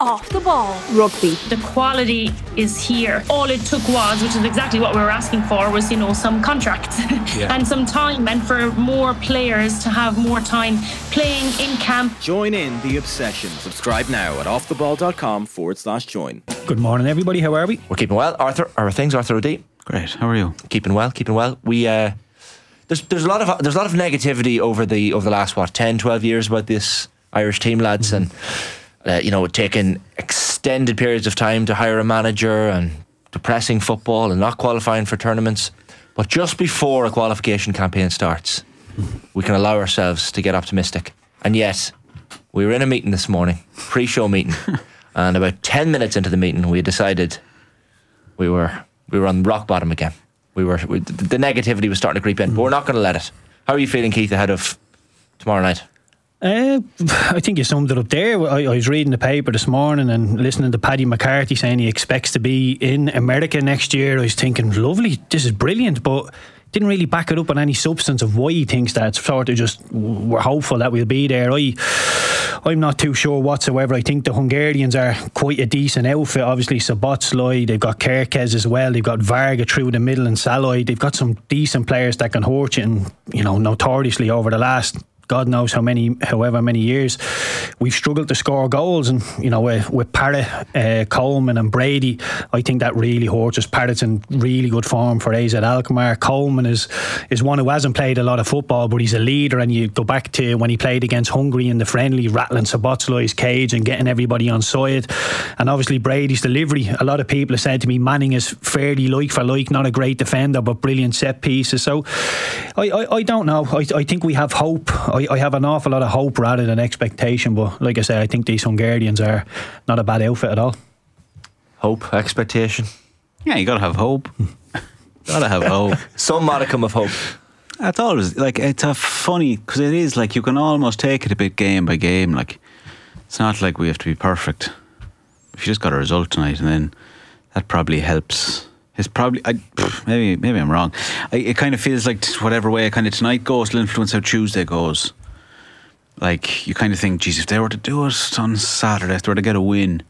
Off the Ball. Rugby. The quality is here. All it took was, which is exactly what we were asking for, was, some contracts and some time, and for more players to have more time playing in camp. Join in the obsession. Subscribe now at offtheball.com/join. Good morning, everybody. How are we? We're keeping well. Arthur, how are things? Arthur O'D. Great. How are you? Keeping well. We there's a lot of negativity over the last 10-12 years about this Irish team, lads, and taking extended periods of time to hire a manager and depressing football and not qualifying for tournaments. But just before a qualification campaign starts, we can allow ourselves to get optimistic. And yet, we were in a meeting this morning, pre-show meeting, and about 10 minutes into the meeting, we decided we were on rock bottom again. The negativity was starting to creep in, but we're not going to let it. How are you feeling, Keith, ahead of tomorrow night? I think you summed it up there. I was reading the paper this morning and listening to Paddy McCarthy saying he expects to be in America next year. I was thinking, lovely, this is brilliant, but didn't really back it up on any substance of why he thinks that. It's sort of just, we're hopeful that we'll be there. I'm not too sure whatsoever. I think the Hungarians are quite a decent outfit. Obviously Szoboszlai, they've got Kerkez as well, they've got Varga through the middle and Szalai. They've got some decent players that can hurt you, and notoriously over the last God knows however many years, we've struggled to score goals. And with Parrott, Coleman and Brady, I think that really hurts us. Parrott's in really good form for AZ Alkmaar. Coleman is one who hasn't played a lot of football, but he's a leader. And you go back to when he played against Hungary in the friendly, rattling Szoboszlai's cage and getting everybody on side. And obviously Brady's delivery. A lot of people have said to me Manning is fairly like for like, not a great defender but brilliant set pieces. So I don't know. I think we have hope. I have an awful lot of hope rather than expectation, but like I said, I think these Hungarians are not a bad outfit at all. Hope, expectation. Yeah, you gotta have hope. Gotta have hope. Some modicum of hope. That's always it's a funny, because it is like you can almost take it a bit game by game. Like, it's not like we have to be perfect. If you just got a result tonight, and then that probably helps. It's probably maybe I'm wrong. It kind of feels like whatever way kind of tonight goes will influence how Tuesday goes. Like, you kind of think, geez, if they were to do it on Saturday, if they were to get a win,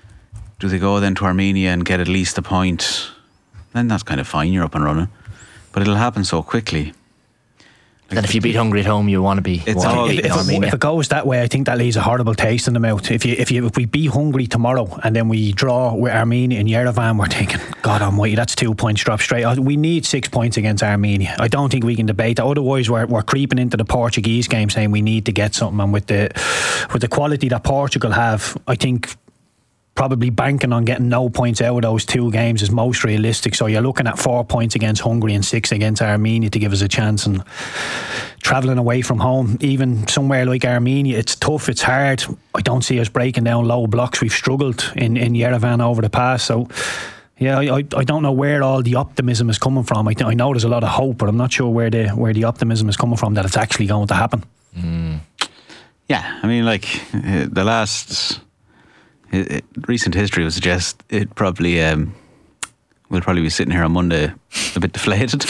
do they go then to Armenia and get at least a point? Then that's kind of fine, you're up and running. But it'll happen so quickly. Then if you beat Hungary at home, you want to be. If it goes that way, I think that leaves a horrible taste in the mouth. If we beat Hungary tomorrow and then we draw with Armenia in Yerevan, we're thinking, God Almighty, that's 2 points dropped straight. We need 6 points against Armenia. I don't think we can debate that. Otherwise, we're creeping into the Portuguese game, saying we need to get something. And with the quality that Portugal have, I think probably banking on getting no points out of those two games is most realistic. So you're looking at 4 points against Hungary and 6 against Armenia to give us a chance. And travelling away from home, even somewhere like Armenia, it's tough, it's hard. I don't see us breaking down low blocks. We've struggled in Yerevan over the past. So yeah, I don't know where all the optimism is coming from. I know there's a lot of hope, but I'm not sure where the optimism is coming from that it's actually going to happen. Yeah, I mean, like the last recent history would suggest it probably we'll probably be sitting here on Monday a bit deflated.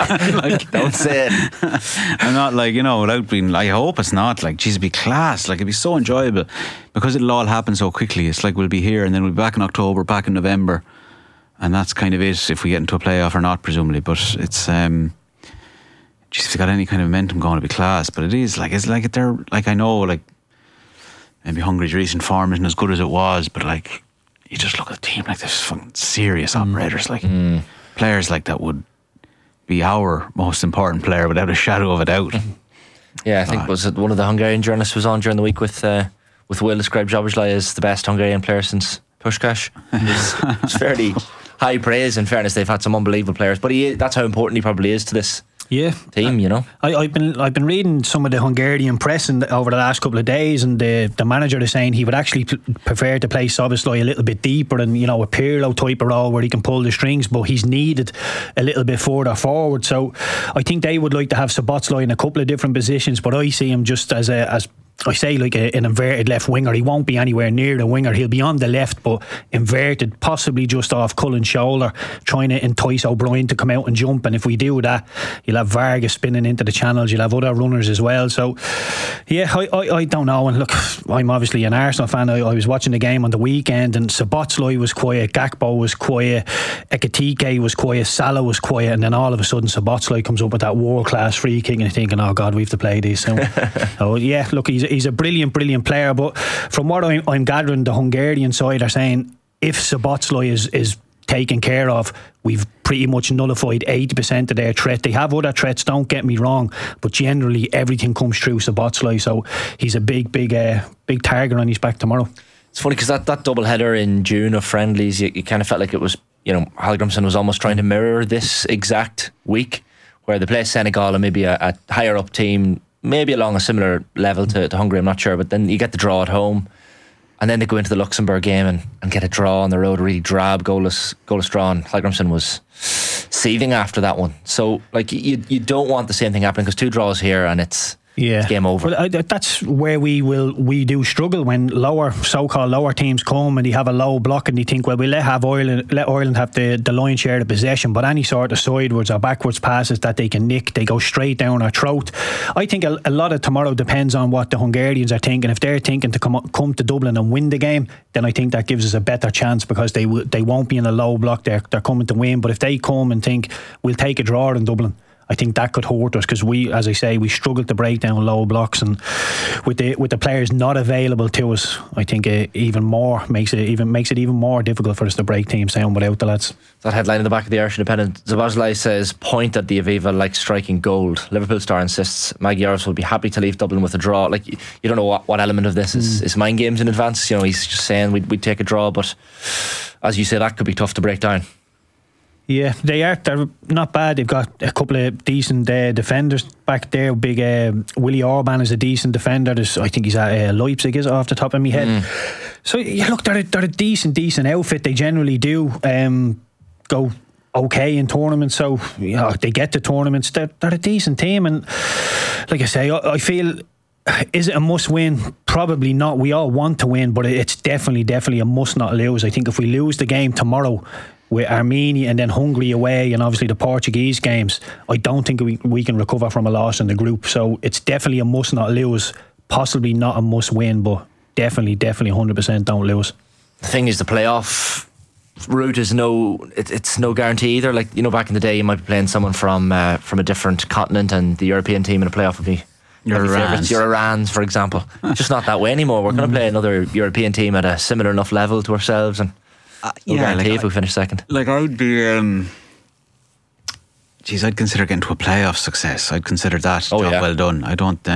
Don't say it. I'm not without being, I hope it's not geez, it'd be class, it'd be so enjoyable, because it'll all happen so quickly. It's like we'll be here and then we'll be back in October, back in November, and that's kind of it, if we get into a playoff or not, presumably. But it's if they got any kind of momentum going, it'd be class. But it is they're I know maybe Hungary's recent form isn't as good as it was, but you just look at a team like this, fucking serious operators, players like that would be our most important player without a shadow of a doubt. Yeah, I think was it one of the Hungarian journalists was on during the week with Will described Szoboszlai as the best Hungarian player since Puskás. It's fairly high praise. In fairness, they've had some unbelievable players, but that's how important he probably is to this team, I've been reading some of the Hungarian press over the last couple of days, and the manager is saying he would actually prefer to play Szoboszlai a little bit deeper and a Pirlo type of role where he can pull the strings, but he's needed a little bit further forward. So I think they would like to have Szoboszlai in a couple of different positions, but I see him just as I say like an inverted left winger. He won't be anywhere near the winger. He'll be on the left, but inverted, possibly just off Cullen's shoulder, trying to entice O'Brien to come out and jump. And if we do that, you'll have Vargas spinning into the channels. You'll have other runners as well. So, yeah, I don't know. And look, I'm obviously an Arsenal fan. I was watching the game on the weekend, and Szoboszlai was quiet, Gakpo was quiet, Ekitike was quiet, Salah was quiet, and then all of a sudden Szoboszlai comes up with that world-class free kick, and you're thinking, oh God, we have to play these soon. So yeah, look, he's a brilliant player, but from what I'm gathering, the Hungarian side are saying if Szoboszlai is taken care of, we've pretty much nullified 80% of their threat. They have other threats, don't get me wrong, but generally everything comes through Szoboszlai, so he's a big target on his back tomorrow. It's funny because that double header in June of friendlies, you kind of felt like it was, Hallgrimsson was almost trying to mirror this exact week where they play Senegal and maybe a higher up team, maybe along a similar level to Hungary, I'm not sure, but then you get the draw at home, and then they go into the Luxembourg game and get a draw on the road, a really drab goalless draw, and Hallgrimsson was seething after that one. So like you don't want the same thing happening, because 2 draws here and it's game over. Well, that's where we do struggle when so-called lower teams come and they have a low block and they think, well, we let Ireland have the lion's share of possession, but any sort of sidewards or backwards passes that they can nick, they go straight down our throat. I think a lot of tomorrow depends on what the Hungarians are thinking. If they're thinking to come to Dublin and win the game, then I think that gives us a better chance, because they won't be in a low block. They're coming to win. But if they come and think we'll take a draw in Dublin, I think that could hurt us, because we, as I say, we struggle to break down low blocks, and with the players not available to us, I think it makes it even more difficult for us to break teams down without the lads. That headline in the back of the Irish Independent, Szoboszlai says, point at the Aviva like striking gold. Liverpool star insists Magyar will be happy to leave Dublin with a draw. Like, you don't know what element of this is mind games in advance. He's just saying we'd take a draw, but as you say, that could be tough to break down. Yeah, they're not bad. They've got a couple of decent defenders back there. Big Willi Orban is a decent defender. I think he's at Leipzig, is it, off the top of my head. So yeah, look, they're a decent outfit. They generally do go okay in tournaments, so they get to tournaments. They're a decent team, and like I say, I feel, is it a must win? Probably not. We all want to win, but it's definitely a must not lose. I think if we lose the game tomorrow with Armenia and then Hungary away, and obviously the Portuguese games, I don't think we can recover from a loss in the group. So it's definitely a must not lose. Possibly not a must win, but definitely 100% don't lose. The thing is, the playoff route is it's no guarantee either. Like, back in the day, you might be playing someone from a different continent, and the European team in a playoff would be your Irans, for example. It's just not that way anymore. We're going to play another European team at a similar enough level to ourselves, and no guarantee if we finish second. Like, I would be I'd consider getting to a playoff success. I'd consider that job well done. I don't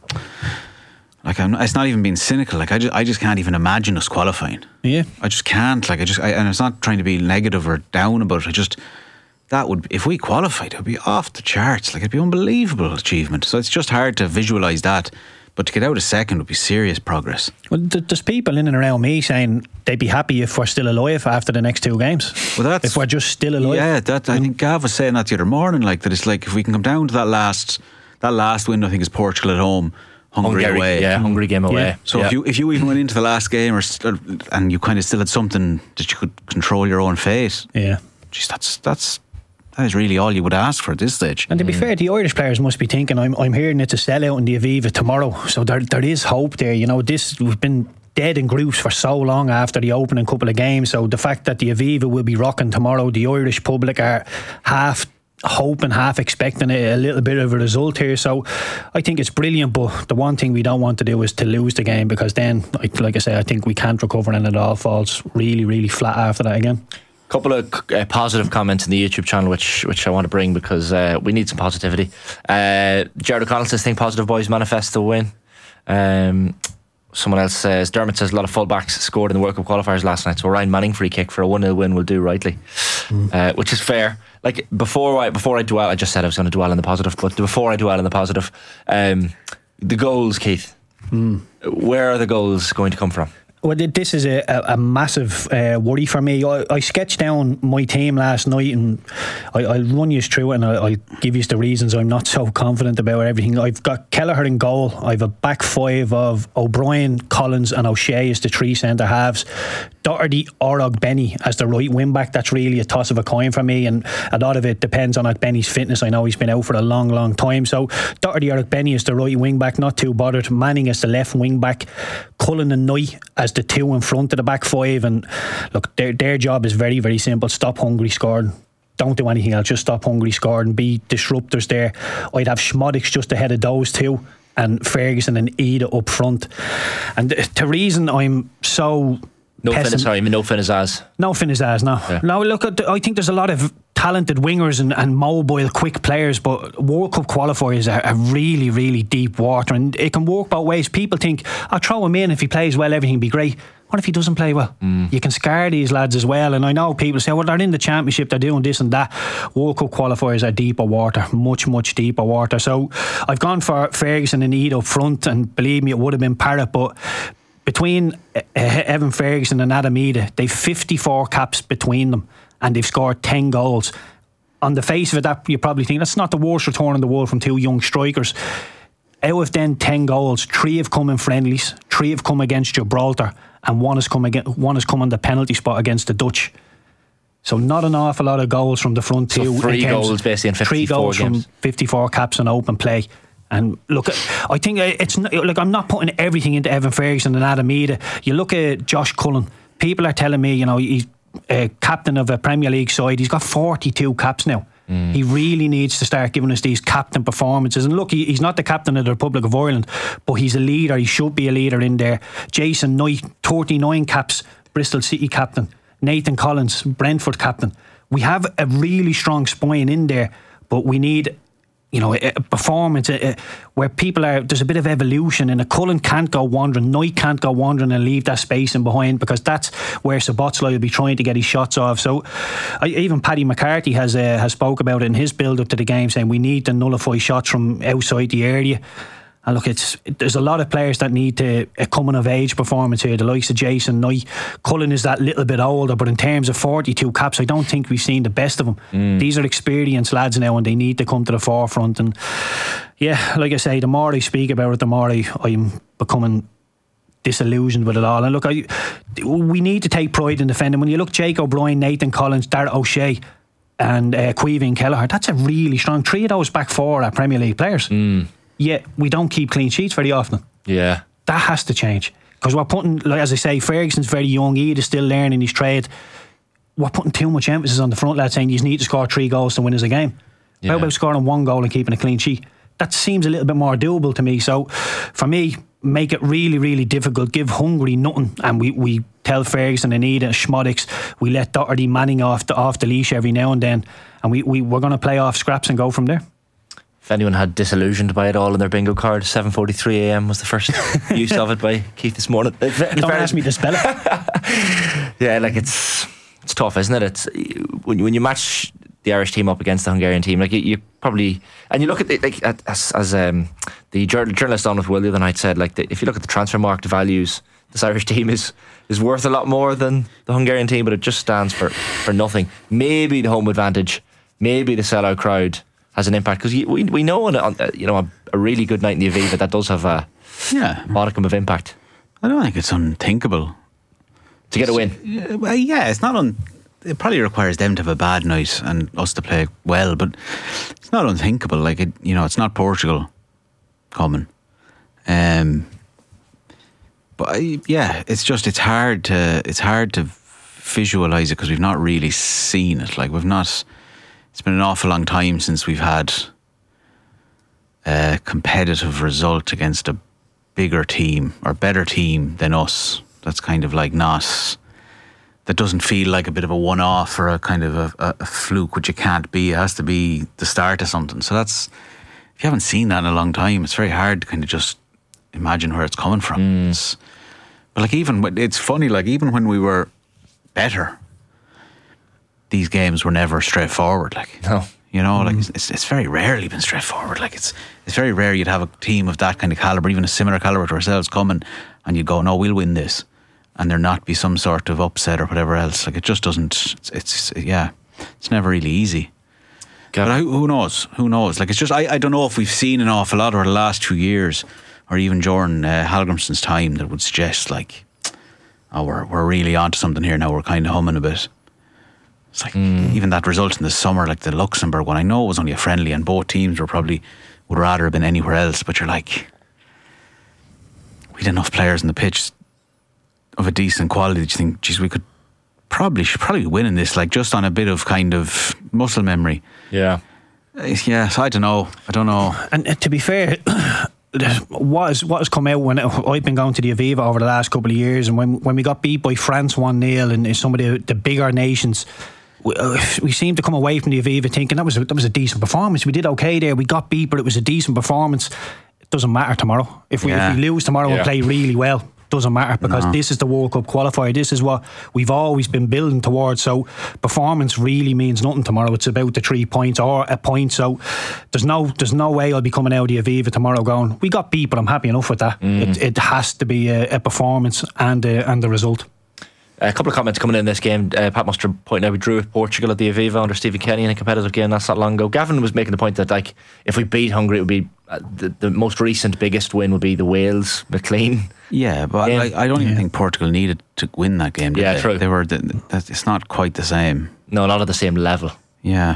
it's not even being cynical. Like, I just can't even imagine us qualifying. Yeah, I just can't. Like, and it's not trying to be negative or down about it. If we qualified, it would be off the charts. Like, it'd be an unbelievable achievement. So it's just hard to visualise that. But to get out a second would be serious progress. Well, there's people in and around me saying they'd be happy if we're still alive after the next 2 games. Well, if we're just still alive. Yeah, I think Gav was saying that the other morning. Like, that it's like, if we can come down to that last win, I think is Portugal at home, Hungary away. Yeah, Hungary game away. Yeah. So if you even went into the last game and you kind of still had something that you could control your own fate. Yeah. Geez, that is really all you would ask for at this stage. And to be fair, the Irish players must be thinking, I'm hearing it's a sellout in the Aviva tomorrow, so there is hope there. We've been dead in groups for so long after the opening couple of games, so the fact that the Aviva will be rocking tomorrow, the Irish public are half hoping, half expecting a little bit of a result here. So I think it's brilliant, but the one thing we don't want to do is to lose the game, because then, like I say, I think we can't recover, and it all falls really, really flat after that again. Couple of positive comments in the YouTube channel which I want to bring, because we need some positivity. Gerard O'Connell says, think positive, boys, manifest the win. Someone else says, Dermot says, a lot of fullbacks scored in the World Cup qualifiers last night, so Ryan Manning free kick for a 1-0 win will do rightly. Which is fair. Like, before I dwell, I just said I was going to dwell on the positive, but before I dwell on the positive, the goals, Keith, where are the goals going to come from? Well, this is a massive worry for me. I sketched down my team last night, and I'll run you through it, and I'll give you the reasons I'm not so confident about everything. I've got Kelleher in goal. I've a back five of O'Brien, Collins and O'Shea as the three centre halves. Doherty or Ogbenny as the right wing back. That's really a toss of a coin for me, and a lot of it depends on Ogbenny's fitness. I know he's been out for a long time, so Doherty or Ogbenny is the right wing back, not too bothered. Manning is the left wing back. Cullen and Knight as the two in front of the back five, and look, their job is very, very simple. Stop Hungary scoring. Don't do anything else, just stop Hungary scoring. Be disruptors there. I'd have Schmodics just ahead of those two, and Ferguson and Ida up front. And the reason I'm so no Finnazaz. No Finnazaz, no. Yeah. No, look, I think there's a lot of talented wingers and mobile, quick players, but World Cup qualifiers are really, really deep water, and it can work both ways. People think, I'll throw him in, if he plays well, everything will be great. What if he doesn't play well? You can scar these lads as well. And I know people say, well, they're in the championship, they're doing this and that. World Cup qualifiers are deeper water, much deeper water. So I've gone for Ferguson and Eid up front, and believe me, it would have been Parrott, but between Evan Ferguson and Adam Ida, they've 54 caps between them, and they've scored 10 goals. On the face of it, that you probably think that's not the worst return in the world from two young strikers. Out of then 10 goals, 3 have come in friendlies, 3 have come against Gibraltar, and one has come on the penalty spot against the Dutch. So not an awful lot of goals from the front two. So 3 goals basically in 54 3 goals games. From 54 caps in open play. And look, I think it's not, look, I'm not putting everything into Evan Ferguson and Adam Ida. You look at Josh Cullen. People are telling me, he's a captain of a Premier League side. He's got 42 caps now. He really needs to start giving us these captain performances. And look, he's not the captain of the Republic of Ireland, but he's a leader. He should be a leader in there. Jason Knight, 39 caps, Bristol City captain. Nathan Collins, Brentford captain. We have a really strong spine in there, but we need a performance where there's a bit of evolution, and a Cullen can't go wandering, Knight can't go wandering and leave that space in behind, because that's where Szoboszlai will be trying to get his shots off. So even Paddy McCarthy has spoke about it in his build up to the game, saying we need to nullify shots from outside the area. And look, there's a lot of players that need a coming of age performance here. The likes of Jason Knight. Cullen is that little bit older, but in terms of 42 caps, I don't think we've seen the best of them. These are experienced lads now, and they need to come to the forefront. And yeah, like I say, the more I speak about it, the more I'm becoming disillusioned with it all. And look, we need to take pride in defending. When you look, Jake O'Brien, Nathan Collins, Darragh O'Shea and Queevy and Kelleher, that's a really strong 3 of those back 4 are Premier League players. Yet we don't keep clean sheets very often. Yeah, that has to change, because we're putting, like, as I say, Ferguson's very young, Eid is still learning his trade. We're putting too much emphasis on the front lads, saying you need to score 3 goals to win us a game. How about scoring 1 goal and keeping a clean sheet? That seems a little bit more doable to me. So for me, make it really, really difficult. Give Hungary nothing, and we tell Ferguson and Ida and Schmodics, we let Doherty, Manning off the leash every now and then, and we're going to play off scraps and go from there. If anyone had disillusioned by it all in their bingo card, 7:43 a.m. was the first use of it by Keith this morning. Don't ask me to spell it. Yeah, like it's tough, isn't it? It's when you match the Irish team up against the Hungarian team, like you probably, and you look at it, like as the journalist on with Will the other night said, like if you look at the transfer market values, this Irish team is worth a lot more than the Hungarian team, but it just stands for nothing. Maybe the home advantage, maybe the sellout crowd has an impact, because we know a really good night in the Aviva that does have a modicum of impact. I don't think it's unthinkable to get a win. It's not it probably requires them to have a bad night and us to play well, but it's not unthinkable. Like it's not Portugal coming, but it's hard to visualize it, because we've not really seen it. Like it's been an awful long time since we've had a competitive result against a bigger team or better team than us. That's kind of like that doesn't feel like a bit of a one-off or a kind of a fluke, which it can't be. It has to be the start of something. So if you haven't seen that in a long time, it's very hard to kind of just imagine where it's coming from. But like, it's funny, like even when we were better, these games were never straightforward. Like, no. Like it's very rarely been straightforward. Like it's very rare you'd have a team of that kind of calibre, even a similar calibre to ourselves, coming and you'd go, no, we'll win this. and there not be some sort of upset or whatever else. Like, it just doesn't. It's never really easy. But who knows? Who knows? Like, it's just I don't know if we've seen an awful lot over the last 2 years, or even during Hallgrimsson's time, that would suggest like, oh, we're really onto something here now. We're kind of humming a bit. It's like even that result in the summer, like the Luxembourg one. I know it was only a friendly, and both teams would rather have been anywhere else. But you're like, we had enough players on the pitch of a decent quality that you think, geez, we should probably be winning this, like, just on a bit of kind of muscle memory. Yeah. So I don't know. And to be fair, what has come out when I've been going to the Aviva over the last couple of years, and when we got beat by France 1-0 and some of the bigger nations, we seem to come away from the Aviva thinking that was a decent performance. We did okay there. We got beat, but it was a decent performance. It doesn't matter tomorrow. If we lose tomorrow, we'll play really well. Doesn't matter, because this is the World Cup qualifier. This is what we've always been building towards. So performance really means nothing tomorrow. It's about the 3 points or a point. So there's no way I'll be coming out of the Aviva tomorrow going, we got beat, but I'm happy enough with that. It has to be a performance and the result. A couple of comments coming in this game. Pat Muster pointing out we drew with Portugal at the Aviva under Stephen Kenny in a competitive game. That's not long ago. Gavin was making the point that, like, if we beat Hungary, it would be the most recent biggest win would be the Wales McLean. Yeah, but I don't even think Portugal needed to win that game. Yeah, true. It's not quite the same. No, not at the same level. Yeah.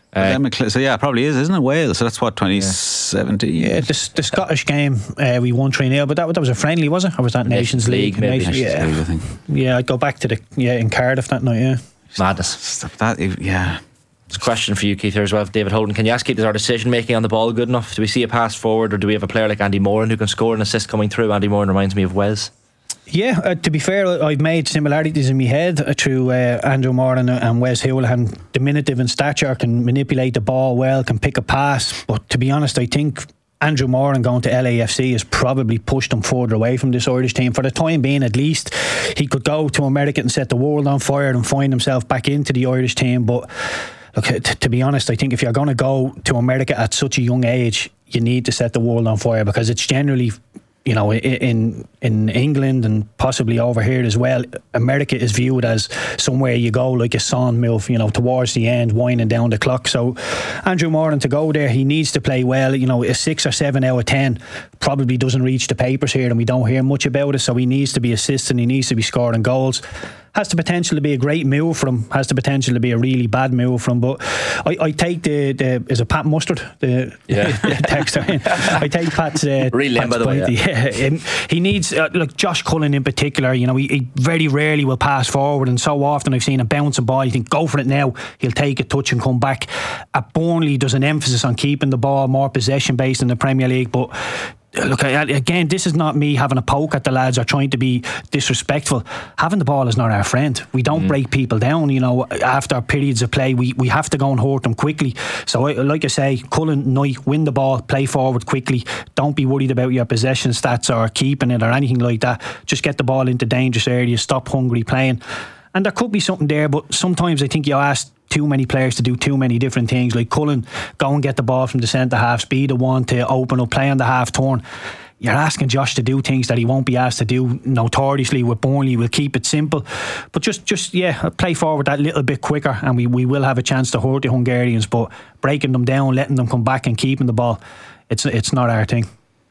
So yeah, it probably is, isn't it? Wales. So that's what, 2017. Yeah, the Scottish game we won 3-0, but that was a friendly, was it? Or was that Nations League? Nations League, I think. Yeah, I'd go back to in Cardiff that night. Yeah, madness. Yeah. It's a question for you, Keith, here as well. David Holden, can you ask Keith, is our decision making on the ball good enough? Do we see a pass forward, or do we have a player like Andy Moran who can score an assist coming through? Andy Moran reminds me of Wes. Yeah, to be fair, I've made similarities in my head through Andrew Moran and Wes Houlihan. Diminutive in stature, can manipulate the ball well, can pick a pass. But to be honest, I think Andrew Moran going to LAFC has probably pushed him further away from this Irish team. For the time being, at least, he could go to America and set the world on fire and find himself back into the Irish team. But look, to be honest, I think if you're going to go to America at such a young age, you need to set the world on fire, because it's generally, you know, in England and possibly over here as well, America is viewed as somewhere you go like a son move, you know, towards the end, winding down the clock. So Andrew Moran, to go there, he needs to play well. You know, a 6 or 7 out of 10 probably doesn't reach the papers here, and we don't hear much about it. So he needs to be assisting, he needs to be scoring goals. Has the potential to be a great move for him, has the potential to be a really bad move for him. But I take the is it Pat Mustard, the texter? I take Pat's really Pat's by the point. way. Yeah. He needs like Josh Cullen in particular. You know, he very rarely will pass forward, and so often I've seen a bouncing ball. You think, go for it now. He'll take a touch and come back. At Burnley, there's an emphasis on keeping the ball, more possession based in the Premier League, but. Look, again, this is not me having a poke at the lads or trying to be disrespectful. Having the ball is not our friend. We don't break people down, you know, after periods of play. We have to go and hurt them quickly. So, like I say, Cullen, Knight, win the ball, play forward quickly. Don't be worried about your possession stats or keeping it or anything like that. Just get the ball into dangerous areas, stop Hungary playing. And there could be something there, but sometimes I think you ask too many players to do too many different things. Like Cullen, go and get the ball from the centre half, be the one to open up, play on the half turn. You're asking Josh to do things that he won't be asked to do notoriously with Burnley. We'll keep it simple, but just play forward that little bit quicker, and we will have a chance to hurt the Hungarians. But breaking them down, letting them come back and keeping the ball, it's not our thing.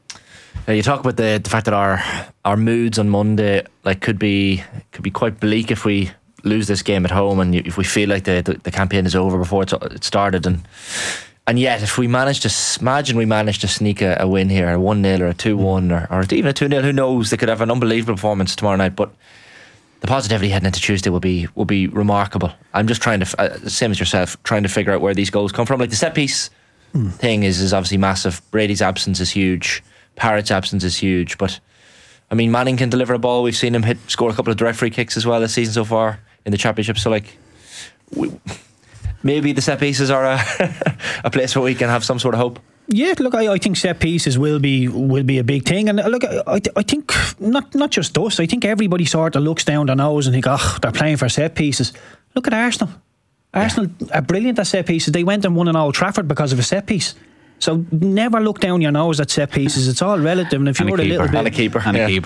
You talk about the fact that our moods on Monday could be quite bleak if we lose this game at home, and if we feel like the campaign is over before it started, and yet if we manage to sneak a win here, a 1-0 or a 2-1 or even a 2-0, who knows, they could have an unbelievable performance tomorrow night. But the positivity heading into Tuesday will be remarkable. I'm just trying to, same as yourself, trying to figure out where these goals come from. Like the set piece thing is obviously massive. Brady's absence is huge, Parrott's absence is huge, but I mean, Manning can deliver a ball. We've seen him score a couple of direct free kicks as well this season so far in the Championship. So maybe the set pieces are a place where we can have some sort of hope. Yeah, look, I think set pieces will be a big thing, and look, I think not just us. I think everybody sort of looks down their nose and think, they're playing for set pieces. Look at Arsenal. Arsenal are brilliant at set pieces. They went and won in Old Trafford because of a set piece. So never look down your nose at set pieces. It's all relative, and if you're a little bit and a keeper,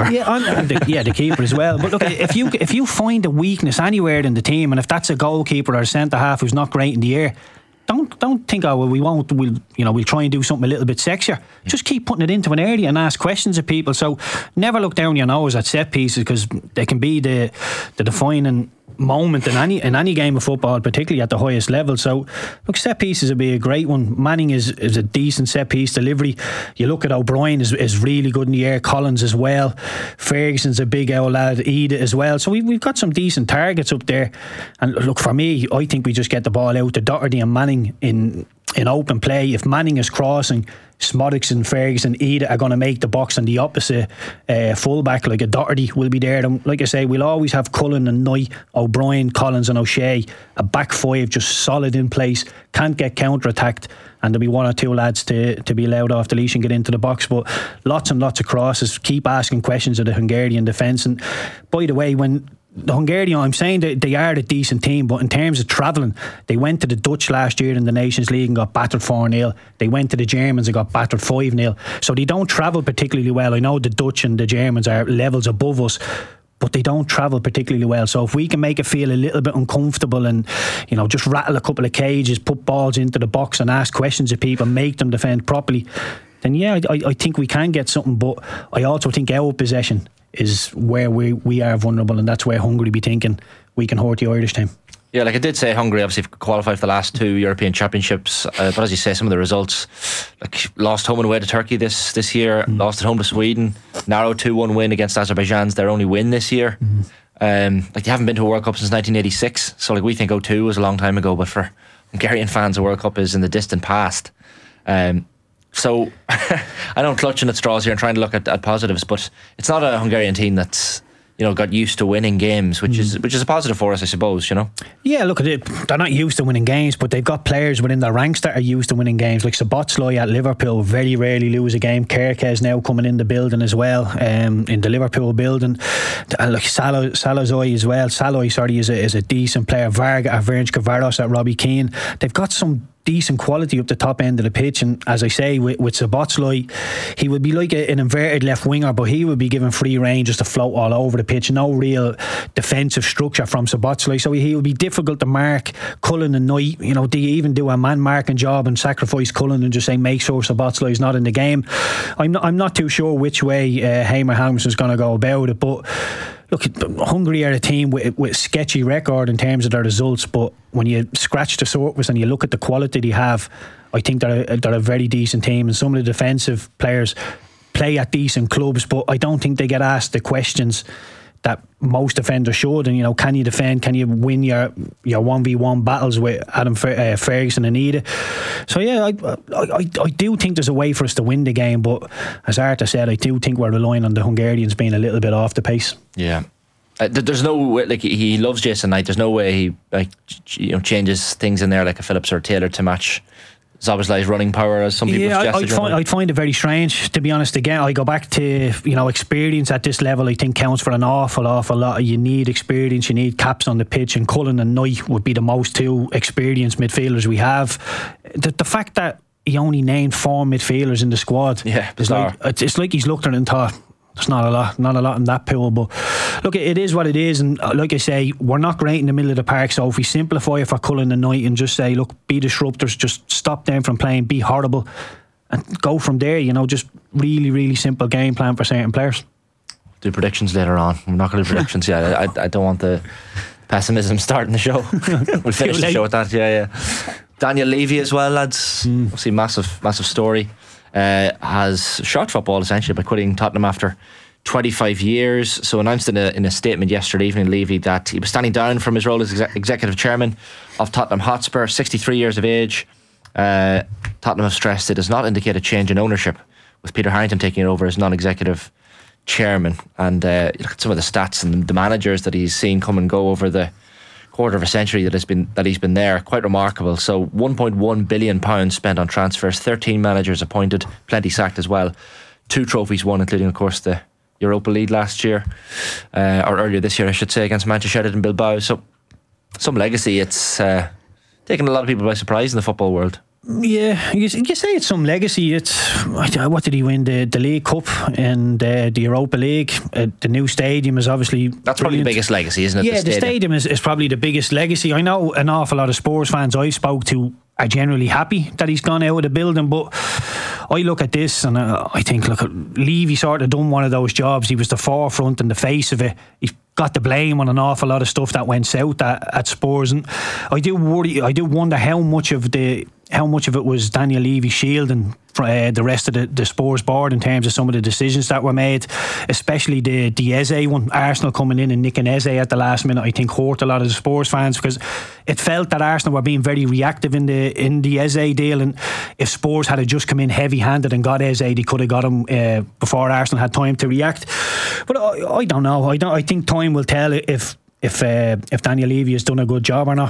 the keeper as well. But look, if you find a weakness anywhere in the team, and if that's a goalkeeper or a centre half who's not great in the air, don't think, oh well, we won't. We'll try and do something a little bit sexier. Just keep putting it into an area and ask questions of people. So never look down your nose at set pieces, because they can be the defining moment in any game of football, particularly at the highest level. So look, set pieces would be a great one. Manning is a decent set piece delivery. You look at O'Brien is really good in the air. Collins as well. Ferguson's a big old lad. Ida as well. So we've got some decent targets up there. And look, for me, I think we just get the ball out to Doherty and Manning in open play. If Manning is crossing, Smodics and Ferguson, Ida are going to make the box, and the opposite fullback, like a Doherty, will be there. And like I say, we'll always have Cullen and Knight, O'Brien, Collins and O'Shea, a back five just solid in place, can't get counter-attacked, and there'll be one or two lads to be allowed off the leash and get into the box. But lots and lots of crosses. Keep asking questions of the Hungarian defence. And by the way, when the Hungarian, I'm saying that they are a decent team, but in terms of travelling, they went to the Dutch last year in the Nations League and got battered 4-0. They went to the Germans and got battered 5-0. So they don't travel particularly well. I know the Dutch and the Germans are levels above us, but they don't travel particularly well. So if we can make it feel a little bit uncomfortable and, just rattle a couple of cages, put balls into the box and ask questions of people, make them defend properly, then yeah, I think we can get something. But I also think our possession is where we are vulnerable, and that's where Hungary be thinking we can hurt the Irish team. Yeah, like I did say, Hungary obviously qualified for the last two European Championships, but as you say, some of the results, like lost home and away to Turkey this year, lost at home to Sweden, narrow 2-1 win against Azerbaijan's their only win this year. Like they haven't been to a World Cup since 1986, so like we think 2002 was a long time ago, but for Hungarian fans, a World Cup is in the distant past. So I know I'm clutching at straws here and trying to look at positives, but it's not a Hungarian team that's got used to winning games, which is a positive for us, I suppose. Yeah, look at it. They're not used to winning games, but they've got players within their ranks that are used to winning games. Like Szoboszlai at Liverpool very rarely lose a game. Kerkez now coming in the building as well, in the Liverpool building. And like Salazar as well. Saloi, is a decent player. Varga at Verenigde Varos at Robbie Keane. They've got some decent quality up the top end of the pitch, and as I say, with Szoboszlai, he would be like an inverted left winger, but he would be given free rein just to float all over the pitch. No real defensive structure from Szoboszlai, so he would be difficult to mark. Cullen and Knight, they even do a man marking job and sacrifice Cullen and just say make sure Szoboszlai is not in the game. I'm not too sure which way Heimir Hallgrímsson is going to go about it, but look, Hungary are a team with sketchy record in terms of their results, but when you scratch the surface and you look at the quality they have, I think they're a very decent team, and some of the defensive players play at decent clubs, but I don't think they get asked the questions that most defenders should. And can you defend? Can you win your 1v1 battles with Adam Ferguson and Ida? So yeah, I do think there's a way for us to win the game, but as Arta said, I do think we're relying on the Hungarians being a little bit off the pace. Yeah. There's no way, like he loves Jason Knight. There's no way he changes things in there like a Phillips or Taylor to match Szoboszlai's running power, as some people suggested. I'd find it very strange, to be honest. Again, I go back to experience at this level. I think counts for an awful lot. You need experience, you need caps on the pitch, and Cullen and Knight would be the most two experienced midfielders we have. The fact that he only named 4 midfielders in the squad, it's like he's looked at it and thought, there's not a lot in that pool. But look, it is what it is, and like I say, we're not great in the middle of the park. So if we simplify it for Cullen and Knight and just say, look, be disruptors, just stop them from playing, be horrible, and go from there. Just really, really simple game plan for certain players. Do predictions later on. We're not going to do predictions yet. I don't want the pessimism starting the show. We'll finish the show with that. Yeah. Daniel Levy as well, lads. Obviously, massive story. Has shot football essentially by quitting Tottenham after 25 years. So announced in a statement yesterday evening, Levy, that he was standing down from his role as executive chairman of Tottenham Hotspur, 63 years of age. Tottenham have stressed it does not indicate a change in ownership, with Peter Harrington taking it over as non-executive chairman. And look at some of the stats and the managers that he's seen come and go over the quarter of a century that he's been there. Quite remarkable. So £1.1 billion spent on transfers, 13 managers appointed, plenty sacked as well, 2 trophies won, including of course the Europa League last year, or earlier this year I should say, against Manchester United and Bilbao. So some legacy. It's taken a lot of people by surprise in the football world. Yeah, you say it's some legacy. It's what did he win, the League Cup and the Europa League? The new stadium is obviously that's probably the biggest legacy, isn't it? Yeah, the stadium is probably the biggest legacy. I know an awful lot of Spurs fans I spoke to are generally happy that he's gone out of the building, but I look at this and I think, look, Levy sort of done one of those jobs. He was the forefront and the face of it. He got the blame on an awful lot of stuff that went south at Spurs, and I do wonder how much of it was Daniel Levy shielding the rest of the Spurs board in terms of some of the decisions that were made, especially the Eze one. Arsenal coming in and nicking Eze at the last minute, I think hurt a lot of the Spurs fans, because it felt that Arsenal were being very reactive in the Eze deal, and if Spurs had just come in heavy-handed and got Eze, they could have got him before Arsenal had time to react. But I don't know. I think time will tell if Daniel Levy has done a good job or not.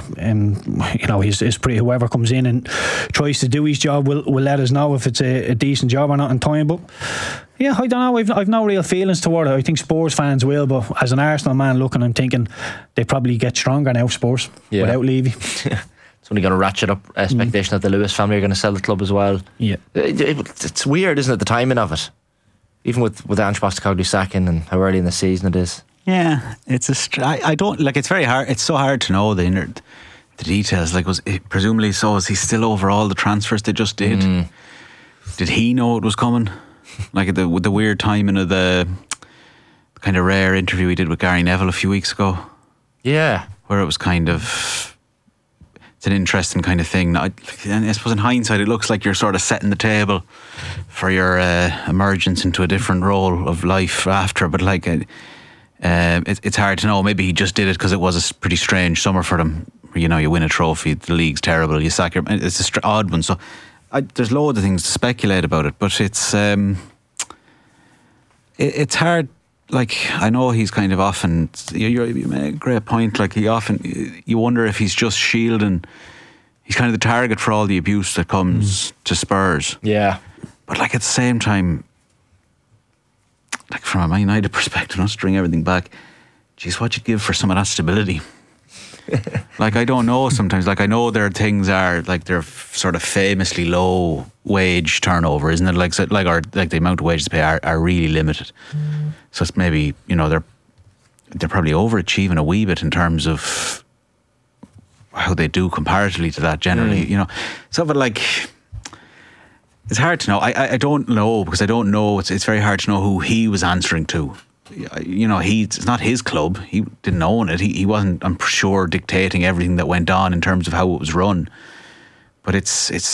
Whoever comes in and tries to do his job will let us know if it's a decent job or not in time. But yeah, I don't know. I've no real feelings toward it. I think Spurs fans will, but as an Arsenal man looking, I'm thinking they probably get stronger now, Spurs, without Levy. It's only going to ratchet up expectation that the Lewis family are going to sell the club as well. Yeah, it's weird, isn't it, the timing of it? Even with Ange Postecoglou sacking and how early in the season it is. Yeah, I don't like. It's very hard. It's so hard to know the details. Like, presumably so? Is he still over all the transfers they just did? Did he know it was coming? Like with the weird timing of the kind of rare interview he did with Gary Neville a few weeks ago. Yeah, where it was kind of, it's an interesting kind of thing. I suppose in hindsight, it looks like you're sort of setting the table for your emergence into a different role of life after. But like, it's hard to know. Maybe he just did it because it was a pretty strange summer for them. You know, you win a trophy, the league's terrible, you sack your. It's an odd one. So there's loads of things to speculate about it, but it's hard. Like, I know he's kind of often, you made a great point, like you wonder if he's just shielding, he's kind of the target for all the abuse that comes to Spurs. Yeah. But like at the same time, like from a Man United perspective, not to bring everything back, geez, what you give for some of that stability? Like, I don't know sometimes. Like, I know their things are like they're sort of famously low wage turnover, isn't it? Like the amount of wages they pay are really limited. So it's maybe, you know, they're probably overachieving a wee bit in terms of how they do comparatively to that generally, you know. So, but like, it's hard to know. I don't know, because I don't know. It's very hard to know who he was answering to. You know, it's not his club. He didn't own it. He wasn't, I'm sure, dictating everything that went on in terms of how it was run. But it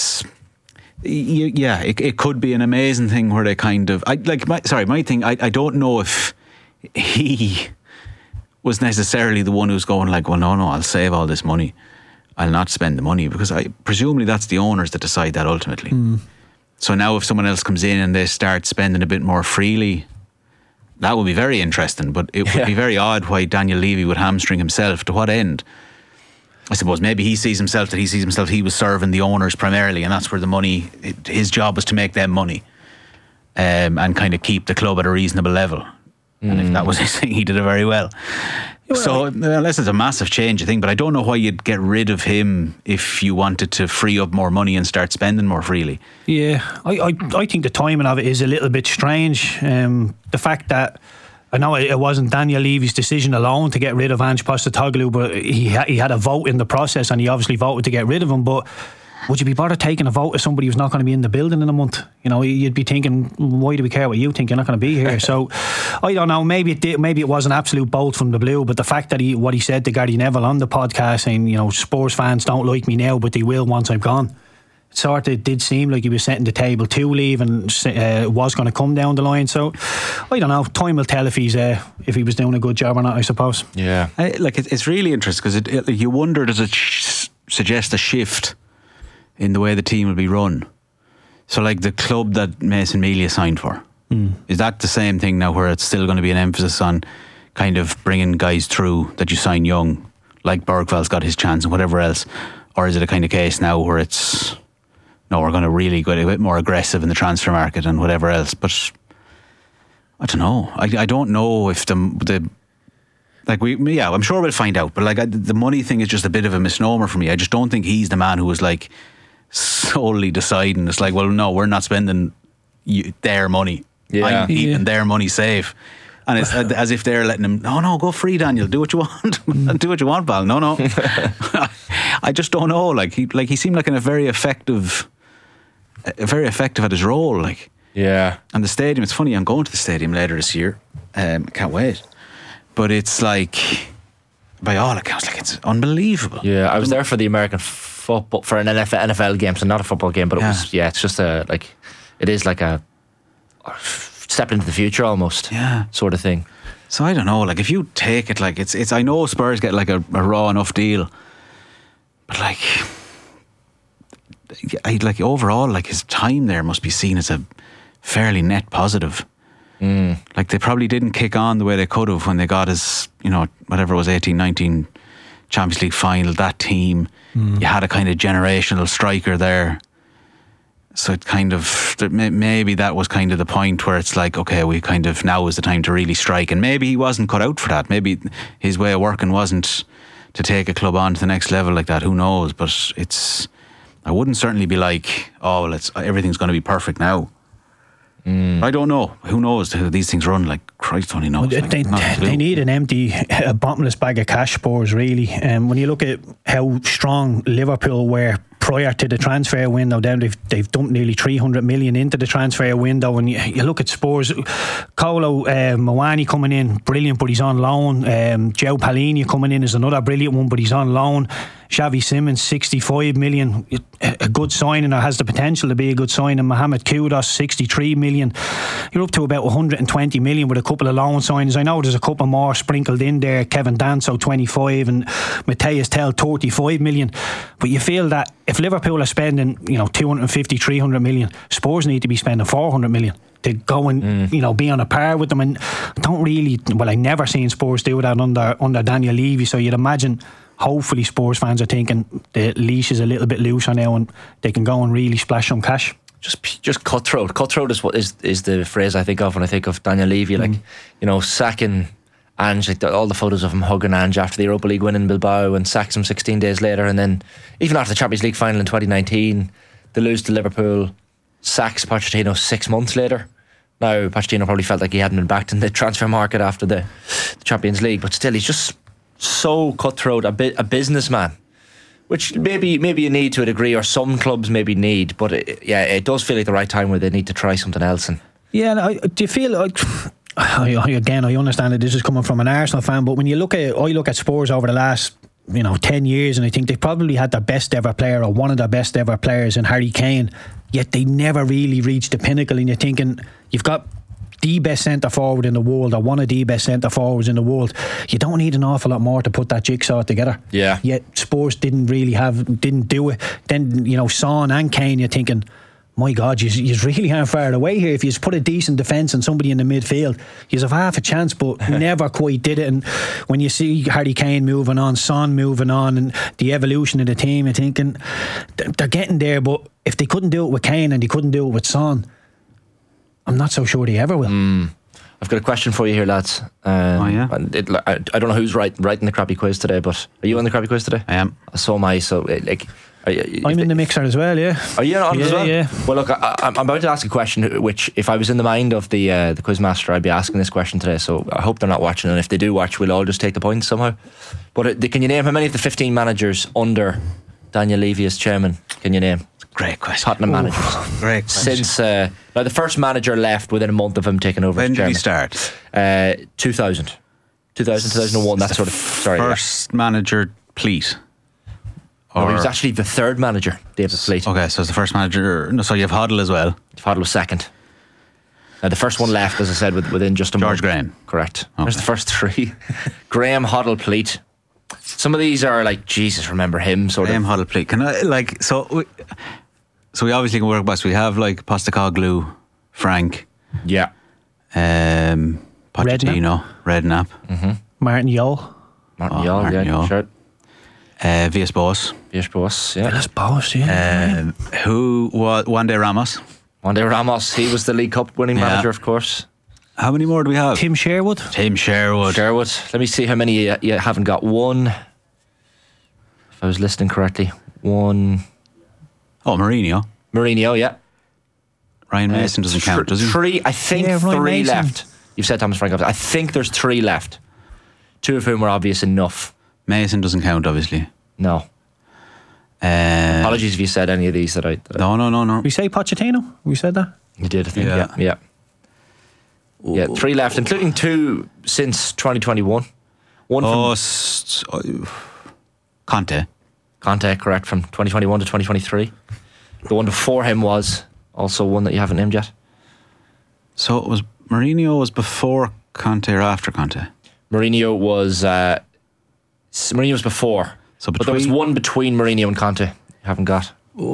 could be an amazing thing where they kind of, my thing, I don't know if he was necessarily the one who's going like, well, no, I'll save all this money, I'll not spend the money, because presumably that's the owners that decide that ultimately. So now if someone else comes in and they start spending a bit more freely, that would be very interesting. But it would be very odd why Daniel Levy would hamstring himself. To what end? I suppose maybe he sees himself he was serving the owners primarily, and that's where the money, his job was to make them money, and kind of keep the club at a reasonable level. And if that was his thing, he did it very well. So unless it's a massive change, I think, but I don't know why you'd get rid of him if you wanted to free up more money and start spending more freely. Yeah, I think the timing of it is a little bit strange. The fact that, I know it wasn't Daniel Levy's decision alone to get rid of Ange Postecoglou, but he had a vote in the process, and he obviously voted to get rid of him. But would you be bothered taking a vote of somebody who's not going to be in the building in a month? You know, you'd be thinking, why do we care what you think? You're not going to be here. So I don't know, maybe it was an absolute bolt from the blue, but the fact that what he said to Gary Neville on the podcast, saying, you know, Spurs fans don't like me now, but they will once I'm gone, it sort of did seem like he was setting the table to leave, and it was going to come down the line. So I don't know, time will tell if he was doing a good job or not, I suppose. Yeah, it's really interesting, because you wonder, does it suggest a shift in the way the team will be run? So like the club that Mason Melia signed for, is that the same thing now, where it's still going to be an emphasis on kind of bringing guys through that you sign young, like Bergvall's got his chance and whatever else? Or is it a kind of case now where it's, no, we're going to really go a bit more aggressive in the transfer market and whatever else? But I don't know. I don't know if the like I'm sure we'll find out, but like the money thing is just a bit of a misnomer for me. I just don't think he's the man who was like, solely deciding. It's like, well, no, we're not spending their money. I'm keeping their money safe. And it's as if they're letting him, no, go free, Daniel. Do what you want. Do what you want, pal. No. I just don't know. Like he seemed like a very effective at his role. Like, yeah. And the stadium, it's funny, I'm going to the stadium later this year. Can't wait. But it's like, by all accounts, like it's unbelievable. Yeah, I was there for the American football, for an NFL game, so not a football game, but it's just it is like a step into the future almost, sort of thing. So I don't know, like if you take it, like it's I know Spurs get like a raw enough deal, but like overall, like his time there must be seen as a fairly net positive. Like they probably didn't kick on the way they could have when they got his, whatever it was, 18-19 Champions League final, that team. You had a kind of generational striker there. So it kind of, maybe that was kind of the point where it's like, okay, we kind of, now is the time to really strike. And maybe he wasn't cut out for that. Maybe his way of working wasn't to take a club on to the next level like that. Who knows? But I wouldn't certainly be like, oh, well, everything's going to be perfect now. I don't know. Who knows how these things run? Like, Christ only knows. They need an empty, a bottomless bag of cash, Spurs, really. When you look at how strong Liverpool were prior to the transfer window, down they've dumped nearly 300 million into the transfer window. And you look at Spurs, Kolo Muani coming in, brilliant, but he's on loan. Joe Palhinha coming in is another brilliant one, but he's on loan. Xavi Simons, 65 million, a good signing, or has the potential to be a good signing. Mohamed Kudus, 63 million. You're up to about 120 million with a couple of loan signings. I know there's a couple more sprinkled in there. Kevin Danso, 25, and Matthias Tell, 35 million. But you feel that if Liverpool are spending 250, 300 million, Spurs need to be spending 400 million to go and be on a par with them. And I never seen Spurs do that under Daniel Levy. So you'd imagine, hopefully, Spurs fans are thinking the leash is a little bit looser now and they can go and really splash some cash. Just cutthroat. Cutthroat is what is the phrase I think of when I think of Daniel Levy. Like, sacking Ange, like all the photos of him hugging Ange after the Europa League win in Bilbao, and sacks him 16 days later, and then even after the Champions League final in 2019, they lose to Liverpool, sacks Pochettino 6 months later. Now Pochettino probably felt like he hadn't been backed in the transfer market after the Champions League, but still he's just so cutthroat, a businessman, which maybe you need to a degree, or some clubs maybe need, but it does feel like the right time where they need to try something else. And do you feel like, again, I understand that this is coming from an Arsenal fan, but when I look at Spurs over the last 10 years, and I think they probably had their best ever player, or one of their best ever players, in Harry Kane, yet they never really reached the pinnacle. And you're thinking, you've got the best centre forward in the world, or one of the best centre forwards in the world. You don't need an awful lot more to put that jigsaw together. Yeah. Yet Spurs didn't do it. Then Son and Kane, you're thinking, my God, you really aren't far away here. If you just put a decent defence and somebody in the midfield, you have half a chance, but never quite did it. And when you see Harry Kane moving on, Son moving on, and the evolution of the team, you're thinking they're getting there. But if they couldn't do it with Kane and they couldn't do it with Son, I'm not so sure they ever will. I've got a question for you here, lads. I don't know who's writing the crappy quiz today, but are you on the crappy quiz today? I am. So am I. So I'm in the mixer as well. Yeah. Are you on as well? Yeah. Well, look, I'm about to ask a question which, if I was in the mind of the quizmaster, I'd be asking this question today. So I hope they're not watching, and if they do watch, we'll all just take the points somehow. But can you name how many of the 15 managers under Daniel Levy as chairman? Can you name? Great question. Tottenham managers. Great question. Since now the first manager left within a month of him taking over as chairman. When did he start? 2000, 2001. That sort of. Sorry. First manager, Pleat. No, he was actually the third manager, David Pleat. Okay, so it's the first manager. No, so you have Hoddle as well. Hoddle was second. Now the first one left, as I said, within just a month. George Graham. Correct. Okay. There's the first three. Graham, Hoddle, Pleat. Some of these are like, Jesus, remember him sort Graham, of. Hoddle, Pleat. Can I So we obviously can work best. We have like Postecoglou, Frank. Yeah. Pochettino, Redknapp. Martin Jol. Martin Jol. Sure. Villas-Boas. Villas-Boas, yeah. Villas-Boas, yeah. Who was Juan de Ramos? Juan de Ramos, he was the League Cup winning manager, of course. How many more do we have? Tim Sherwood. Let me see how many you haven't got. One, if I was listening correctly, one. Oh, Mourinho. Mourinho, yeah. Ryan Mason doesn't count, does he? Three, I think Yeah, Ryan 3 Mason. left. You've said Thomas Frank. I think there's 3 left. 2 of whom were obvious enough. Mason doesn't count, obviously. No. Apologies if you said any of these that I... No. We say Pochettino? We said that? You did, I think. Yeah. Yeah. Yeah, 3 left, including 2 since 2021. One from Conte. Conte, correct, from 2021 to 2023. The one before him was also one that you haven't named yet. So it was Mourinho was before Conte or after Conte? Mourinho was before. So but there was one between Mourinho and Conte. You haven't got.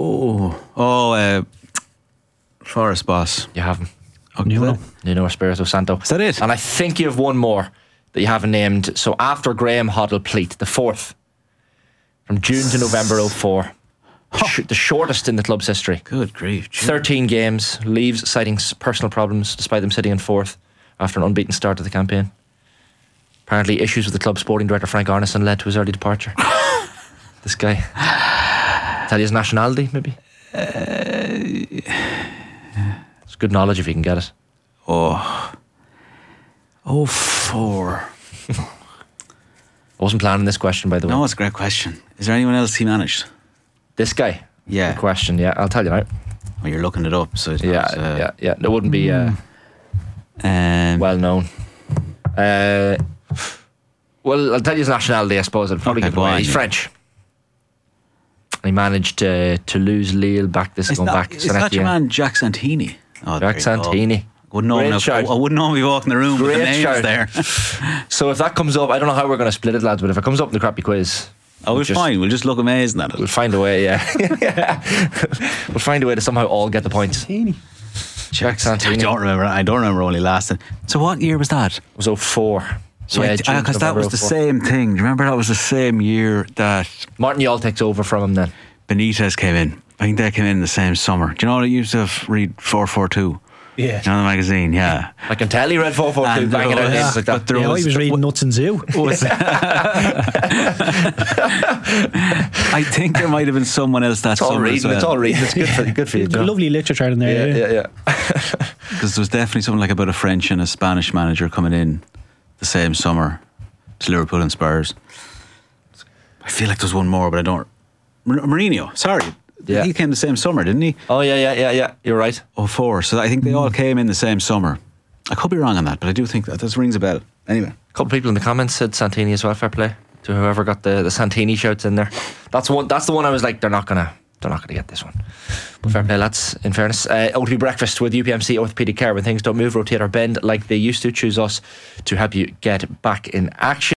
Forest boss. You haven't. Nuno Espirito Santo. Is that it? And I think you have one more that you haven't named. So after Graham Hoddle Pleat, the 4th, from June to November 04. The shortest in the club's history. Good grief. 13 games, leaves citing personal problems despite them sitting in 4th after an unbeaten start to the campaign. Apparently issues with the club's sporting director Frank Arneson led to his early departure. This guy. Tell you his nationality, maybe? It's good knowledge if you can get it. 04. I wasn't planning this question, by the way. No, it's a great question. Is there anyone else he managed? This guy? Yeah. Good question, yeah. I'll tell you now. Well, you're looking it up, so it's Yeah. It wouldn't be well known. Well, I'll tell you his nationality, I suppose. I'll probably give it away. He's French. He managed Toulouse, Lille, back It's not your man Jack Santini. Jack Santini. I wouldn't know him be walking the room with the names there. So if that comes up, I don't know how we're going to split it, lads, but if it comes up in the crappy quiz... we'll just look amazing at it. We'll find a way, yeah. We'll find a way to somehow all get the points. Jack Santini. I don't remember only lasting. So what year was that? It was 04. So because that was the same thing. Do you remember that was the same year that Martin Yall takes over from him then? Benitez came in. I think they came in the same summer. Do you know what I used to read 442? Yeah. You know the magazine, yeah. I can tell he read 442, banging out names like that. I was reading Nuts and Zoo. I think there might have been someone else that summer as well. It's all reading. It's good for you, John. Lovely literature in there. Yeah. Because there was definitely something like about a French and a Spanish manager coming in the same summer to Liverpool and Spurs. I feel like there's one more, but I don't. Mourinho, sorry. Yeah. He came the same summer, didn't he? Oh, yeah. You're right. 04. So I think they all came in the same summer. I could be wrong on that, but I do think that rings a bell. Anyway. A couple of people in the comments said Santini as well. Fair play to whoever got the Santini shouts in there. That's the one I was like, they're not gonna get this one. But fair play, lads. In fairness, OTB Breakfast with UPMC Orthopaedic Care. When things don't move, rotate, or bend like they used to, choose us to help you get back in action.